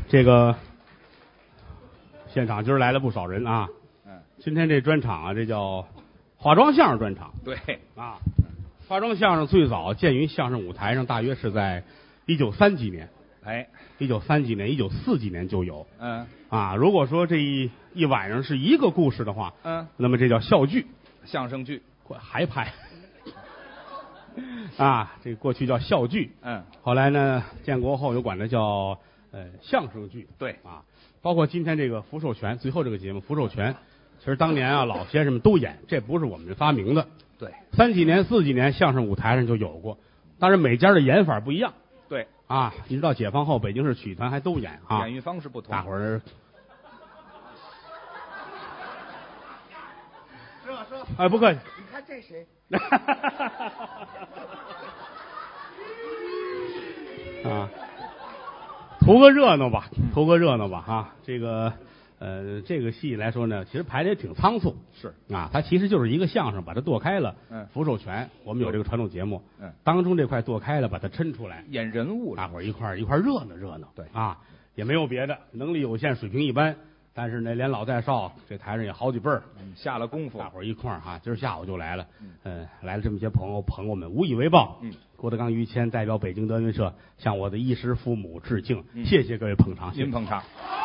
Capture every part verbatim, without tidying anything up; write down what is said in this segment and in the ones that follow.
这个现场今儿来了不少人啊。 嗯， 今天这专场啊，这叫化妆相声专场。 对啊，化妆相声最早见于相声舞台上，大约是在一九三几年。 哎， 一九三几年、一九四几年就有。 嗯啊，如果说这一一晚上是一个故事的话， 嗯， 那么这叫笑剧， 相声剧， 还拍。啊，这过去叫笑剧， 嗯， 后来呢，建国后又管它叫呃相声剧。 对啊，包括今天这个福寿全，最后这个节目福寿全，其实当年啊老先生们都演，这不是我们发明的。 对， 三几年、四几年相声舞台上就有过，当然每家的演法不一样。 对啊，一直到解放后，北京市曲艺团还都演啊， 演绎方式不同， 大伙儿。 是吧？是吧？ 哎，不客气。 你看这谁？ 啊，图个热闹吧，图个热闹吧哈。这个呃，这个戏来说呢，其实排的也挺仓促。 是啊，它其实就是一个相声，把它剁开了。 嗯， 福寿全，我们有这个传统节目。 嗯， 当中这块剁开了，把它抻出来， 演人物， 大伙儿一块儿一块儿热闹热闹。 对啊，也没有别的，能力有限，水平一般。但是呢，连老带少，这台上也好几辈儿， 嗯，下了功夫， 大伙儿一块儿哈，今儿下午就来了， 嗯、 呃，来了这么些朋友，捧我们无以为报。 嗯， 郭德纲、于谦代表北京德云社向我的衣食父母致敬， 嗯、 谢谢各位捧场， 您捧场，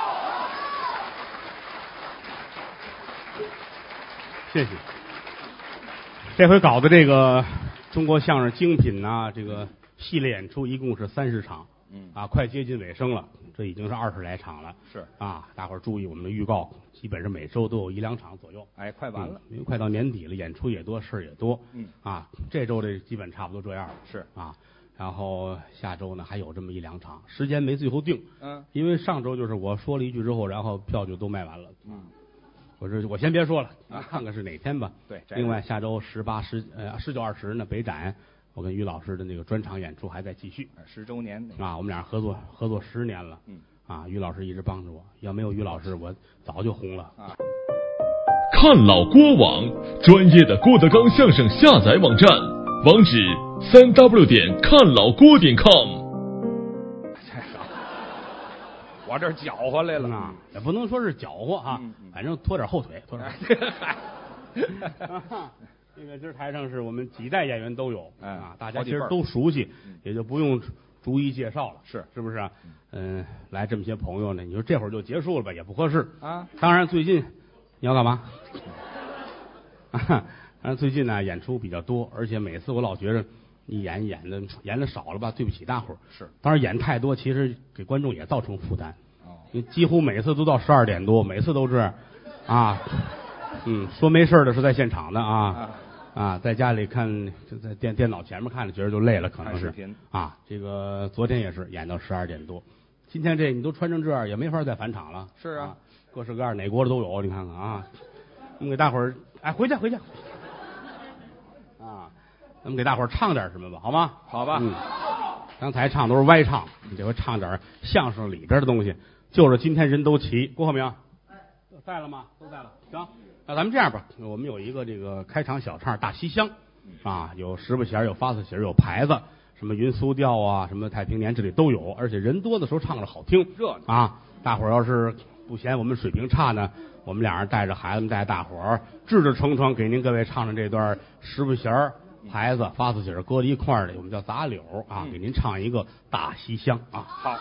谢谢。这回搞的这个中国相声精品呐、啊，这个系列演出一共是三十场， 嗯啊，快接近尾声了。这已经是二十来场了， 是啊，大伙儿注意我们的预告，基本上每周都有一两场左右。 哎，快完了， 嗯、因为快到年底了，演出也多，事儿也多。 嗯， 啊，这周这基本差不多这样了。 是啊，然后下周呢还有这么一两场，时间没最后定。 嗯， 因为上周就是我说了一句之后，然后票就都卖完了。 嗯， 我说我先别说了，啊，看看是哪天吧。 对， 另外下周十八、十呃十九、二十呢，北展。我跟于老师的那个专场演出还在继续， 十周年啊，我们俩合作合作十年了， 嗯， 啊，于老师一直帮着我，要没有于老师，我早就红了啊。 看老郭网，专业的郭德纲相声下载网站，网址三 w 点看老郭点 com。 我这搅和来了啊，也不能说是搅和啊， 嗯嗯、 反正拖点后腿，拖点后腿。这个今儿台上是我们几代演员都有、 嗯、 啊，大家其实都熟悉， 嗯、 也就不用逐一介绍了， 是是不是啊？嗯、呃，来这么些朋友呢，你说这会儿就结束了吧，也不合适啊。 当然，最近你要干嘛？啊，当然最近呢演出比较多，而且每次我老觉着你演演的演的少了吧，对不起大伙儿。 是， 当然演太多，其实给观众也造成负担。 哦， 因为几乎每次都到十二点多，每次都是啊。嗯，说没事的是在现场的啊。 啊啊，在家里看，就在电电脑前面看着，觉得就累了，可能是啊。这个昨天也是演到十二点多，今天这你都穿成这样，也没法再返场了。 是啊， 啊各式各样哪国的都有，你看看啊。我们给大伙儿，哎，回去回去。啊，咱们给大伙儿唱点什么吧，好吗？ 好吧。 嗯，刚才唱都是歪唱，你这回唱点相声里边的东西，就是今天人都齐，郭鹤鸣，哎，在了吗？都在了，行。那咱们这样吧，我们有一个这个开场小唱《大西厢》，啊，有十八弦，有发四弦，有牌子，什么云苏调啊，什么太平年这里都有，而且人多的时候唱着好听， 热闹啊！大伙儿要是不嫌我们水平差呢，我们俩人带着孩子们，带大伙儿，志志诚诚给您各位唱唱这段十八弦、牌子、发四弦搁在一块儿的，我们叫杂柳啊， 嗯、 给您唱一个《大西厢》啊。 好。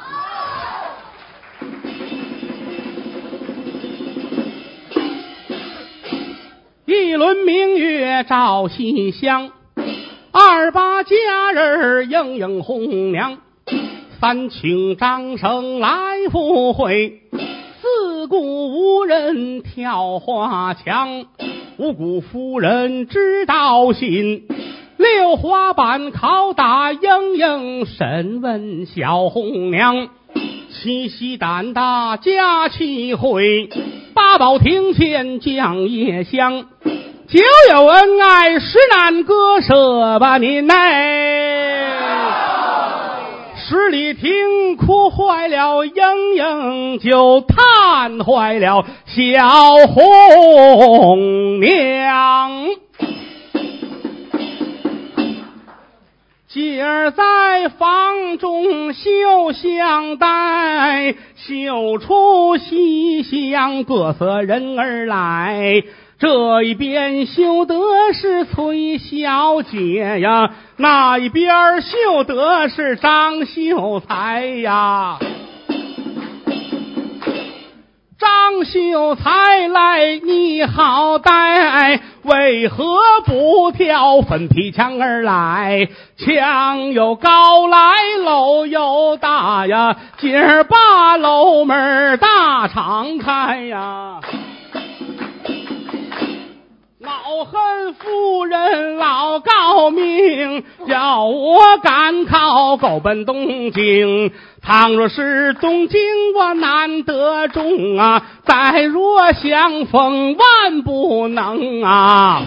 一轮明月照西厢，二八佳人映映红娘，三请张生来赴会，四顾无人跳花墙，五谷夫人知道信，六花板拷打莺莺审问小红娘，七喜胆大佳期会，八宝庭前讲夜香，久有恩爱实难割舍吧您哎，十里亭哭坏了莺莺，就叹坏了小红娘。 今儿在房中绣香带，绣出西厢各色人儿来。这一边绣的是崔小姐呀，那一边绣的是张秀才呀。张秀才来，你好歹为何不挑粉皮墙而来？墙又高来，楼又大呀，今儿把楼门大敞开呀。老恨夫人老高明，要我赶考够奔东京。倘若是东京我难得中啊，再若相逢万不能啊。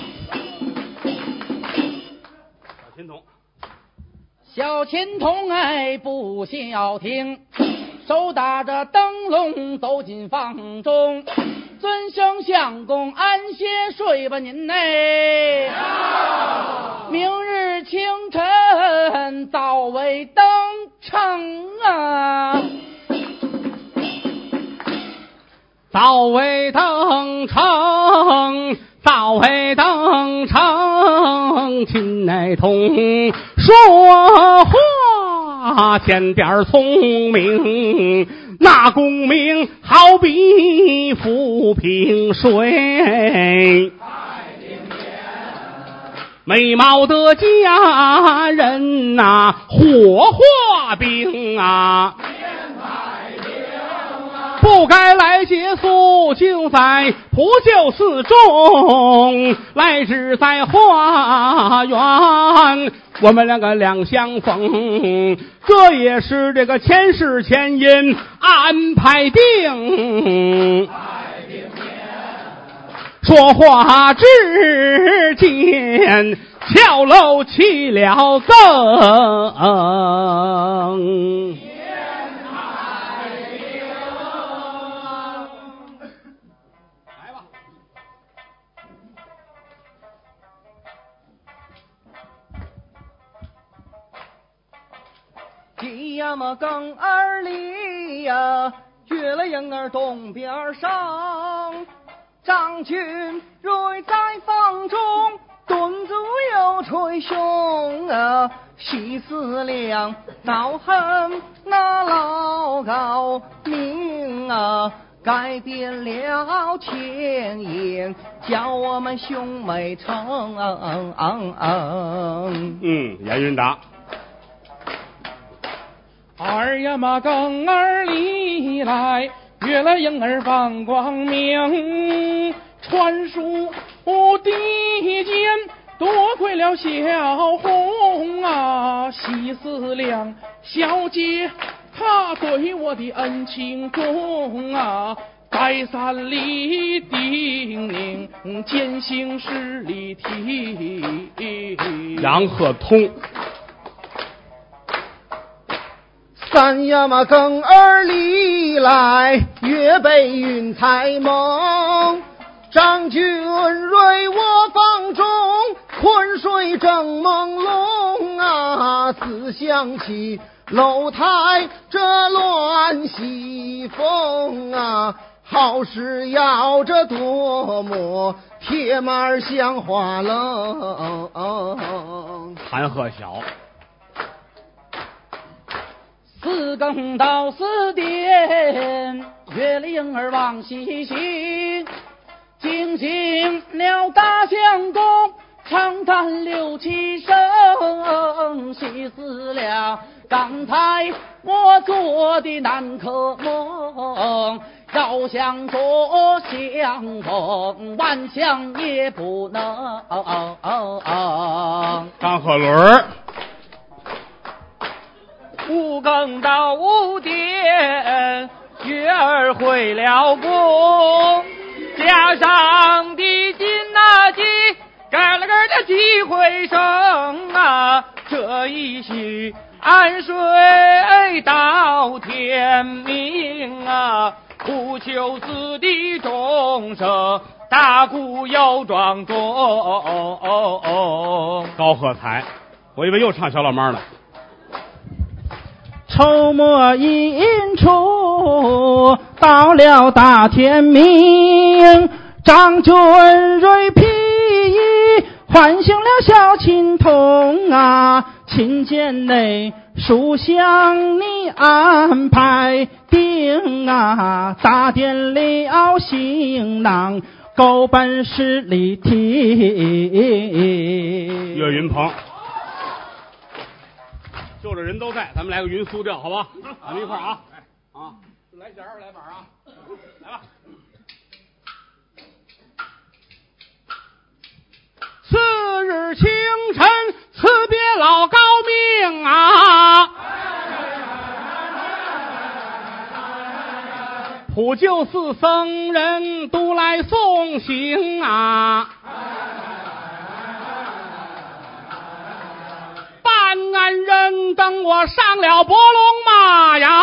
小琴童， 小琴童哎，不消停，手打着灯笼走进房中。尊生相公安歇睡吧您哎，明日清晨早为登城啊， 早为登城，早为登城，亲爱同说话添点聪明。那功名好比浮萍水，美貌的佳人呐、啊，火化冰啊，不该来借宿，就在普救寺中，来至在花园，我们两个两相逢，这也是这个前世前因安排定。说话之间，跳楼起了更。 鸡呀么更二里呀，月了影儿东边上，张君瑞在房中，顿足又捶胸啊，西四两恼恨那老高明啊，改变了前言，叫我们兄妹成。 嗯，严云达。 二呀嘛更儿里来，月了影儿放光明，传书地间多亏了小红啊，西四两小姐她对我的恩情重啊，再三里叮咛，践行十里提。 杨鹤通。 三呀嘛更儿里来，月背云彩蒙，张君瑞我房中，困睡正朦胧啊，自想起楼台这乱西风啊，好事要这多么铁马像花楞。 韩鹤晓。 四更到四点，月里影儿往西行，惊醒了大相公，长叹六七声，西死了刚才我做的难可梦，要想说相逢，万想也不能。 张鹤伦。 五更到五点，月儿回了宫，加上的金那鸡，盖了个的几回声啊，这一宿安睡到天明啊，不求子弟众生，大鼓又庄重。 高鹤才。 我以为又唱小老妈了。 筹末阴处，到了大天明，张君瑞披衣，唤醒了小琴童啊，琴键内书香你安排定啊，打点了行囊，够本十里亭。 岳云鹏，就这人都在，咱们来个云苏调，好吧？咱们一块儿啊，啊，来弦儿来板啊，来吧。次日清晨，辞别老高明啊，普救寺僧人都来送行啊，办案人等我上了伯龙马呀，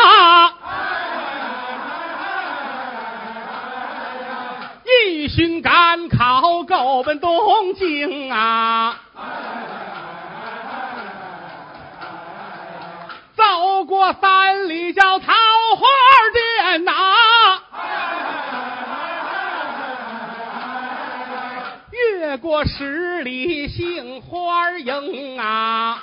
一心赶考够奔东京啊，走过三里叫桃花店呐、越过十里杏花营啊，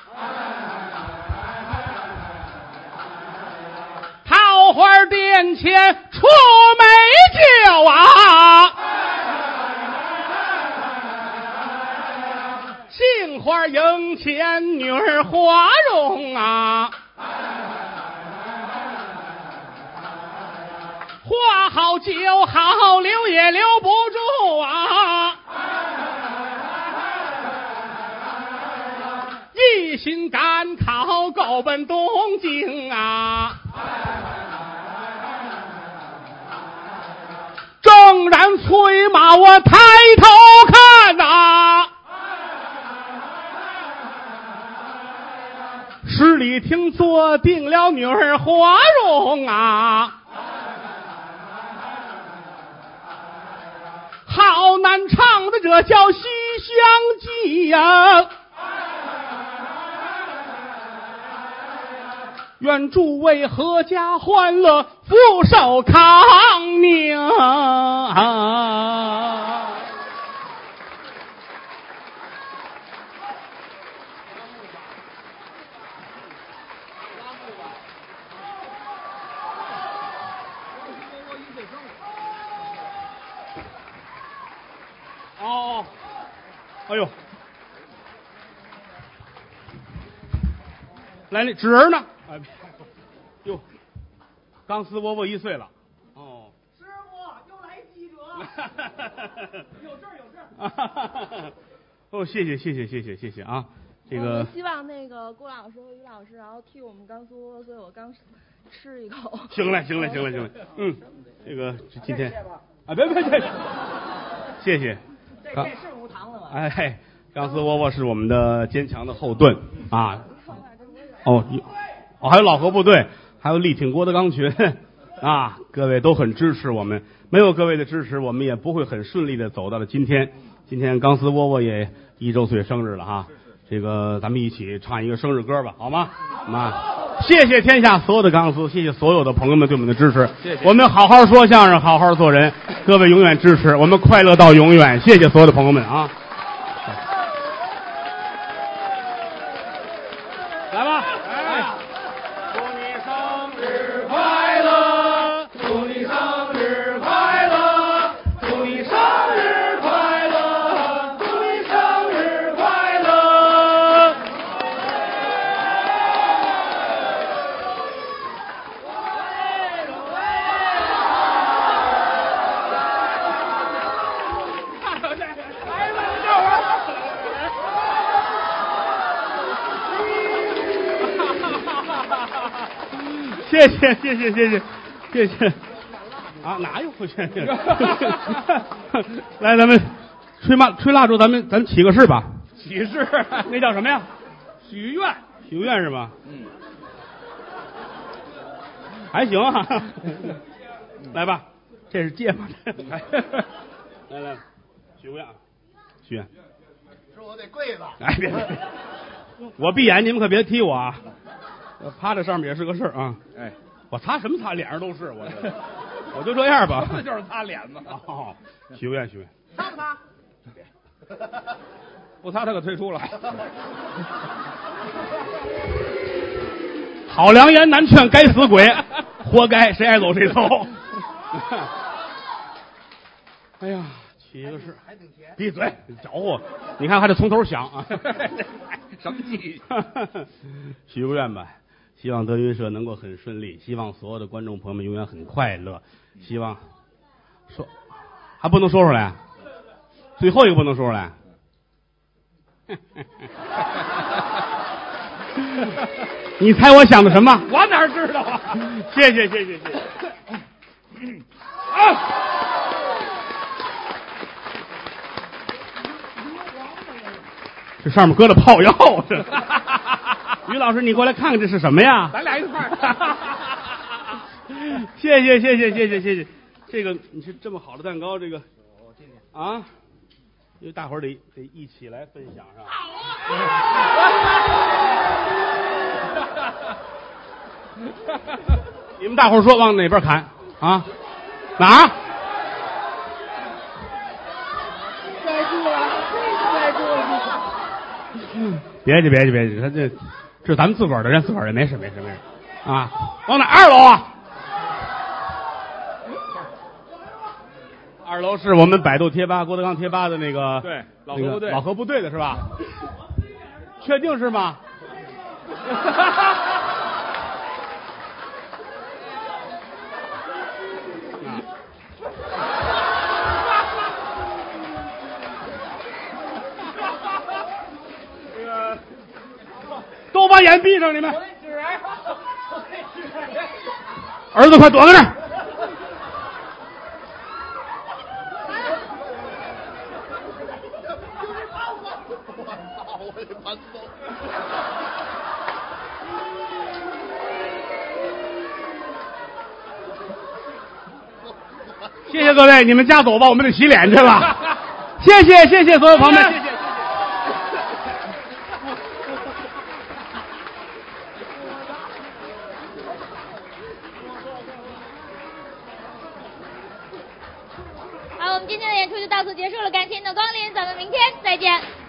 桃花店前出美酒啊，杏花营前女儿花容啊，花好酒好留也留不住啊，一心赶考够奔东京啊，正然催马我抬头看呐、十里亭坐定了女儿花容啊，好难唱的这叫《西厢记》呀、愿诸位阖家欢乐，福寿康宁啊！哦，哎呦，来那纸人呢？哎，哟，钢丝饽饽一岁了。哦， 师傅又来记者， 有证有证。 哦，谢谢谢谢谢谢谢谢啊！这个我们希望那个郭老师和于老师，然后替我们刚苏，所以我刚吃一口。 行嘞行嘞行嘞行嘞，嗯，这个今天啊，别别别，谢谢。 这这是无糖的吗？ 哎嘿，钢丝饽饽是我们的坚强的后盾啊。哦，哦，还有老河部队，还有力挺郭德纲群啊，各位都很支持我们，没有各位的支持，我们也不会很顺利的走到了今天。今天钢丝饽饽也一周岁生日了哈，这个咱们一起唱一个生日歌吧，好吗？啊，谢谢天下所有的钢丝，谢谢所有的朋友们对我们的支持， 谢谢。 我们好好说相声，好好做人，各位永远支持我们，快乐到永远。谢谢所有的朋友们啊！来吧，哎，祝你生日快乐，祝你生日快乐，祝你生日快乐，祝你生日快乐。谢谢谢谢谢谢谢谢啊！哪有不谢谢？来，咱们吹蜡吹蜡烛，咱们咱们起个誓吧。 喜事， 那叫什么呀？ 许愿， 许个愿是吧？ 嗯， 还行啊。来吧，这是芥末的。来来，许个愿啊，许愿。 是我得跪吧？ 哎，别别别， 我闭眼，你们可别踢我啊！趴在上面也是个事儿啊。 哎， 我擦什么擦，脸上都是我这，我就这样吧。 这就是擦脸嘛。 哦，许个愿，许个愿。 擦不擦？ 不擦他可退出了。好良言难劝，该死鬼，活该，谁爱走谁走。哎呀，起个事，闭嘴，搅和！你看还得从头想啊。 什么记？ 许个愿吧，希望德云社能够很顺利，希望所有的观众朋友们永远很快乐。希望说还不能说出来，最后一个不能说出来。你猜我想的什么？ 我哪知道啊？ 谢谢谢谢谢谢。啊！这上面搁了炮药，这。于老师，你过来看看这是什么呀？ 咱俩一块儿。 谢谢谢谢谢谢谢谢。这个你是这么好的蛋糕，这个啊，因为大伙儿得得一起来分享是吧？你们大伙儿说往哪边砍啊？哪儿？ 塞住了，塞住了。 别介别介别介，他这这是咱们自个儿的人，自个儿人没事没事没事啊。往哪？二楼啊？二楼是我们百度贴吧、郭德纲贴吧的那个对老那个河部队老河部队的是吧？确定是吗？这个都把眼闭上，你们。儿子，快躲在那儿！谢谢各位，你们家走吧，我们得洗脸去了。谢谢谢谢所有朋友们，谢谢谢谢。 好，我们今天的演出就到此结束了，感谢您的光临，咱们明天再见。